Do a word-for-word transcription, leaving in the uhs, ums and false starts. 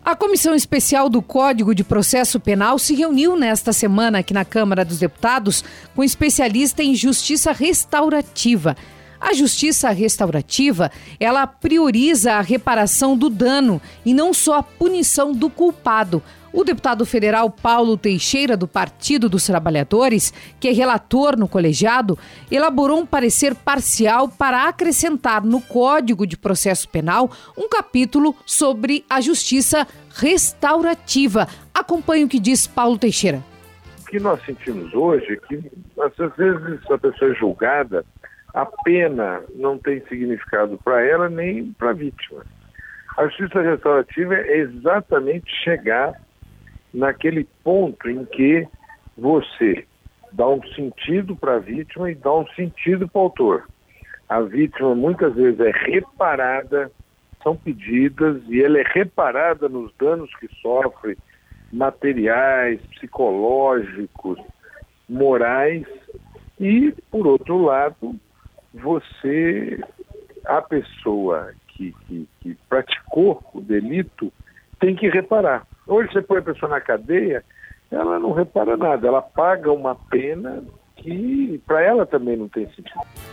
A Comissão Especial do Código de Processo Penal se reuniu nesta semana aqui na Câmara dos Deputados com especialista em justiça restaurativa. A justiça restaurativa, ela prioriza a reparação do dano e não só a punição do culpado. O deputado federal Paulo Teixeira, do Partido dos Trabalhadores, que é relator no colegiado, elaborou um parecer parcial para acrescentar no Código de Processo Penal um capítulo sobre a justiça restaurativa. Acompanhe o que diz Paulo Teixeira. O que nós sentimos hoje é que, às vezes, a pessoa é julgada, a pena não tem significado para ela nem para a vítima. A justiça restaurativa é exatamente chegar naquele ponto em que você dá um sentido para a vítima e dá um sentido para o autor. A vítima muitas vezes é reparada, são pedidas e ela é reparada nos danos que sofre, materiais, psicológicos, morais, e, por outro lado, você, a pessoa que, que, que praticou o delito, tem que reparar. Hoje você põe a pessoa na cadeia, ela não repara nada, ela paga uma pena que para ela também não tem sentido.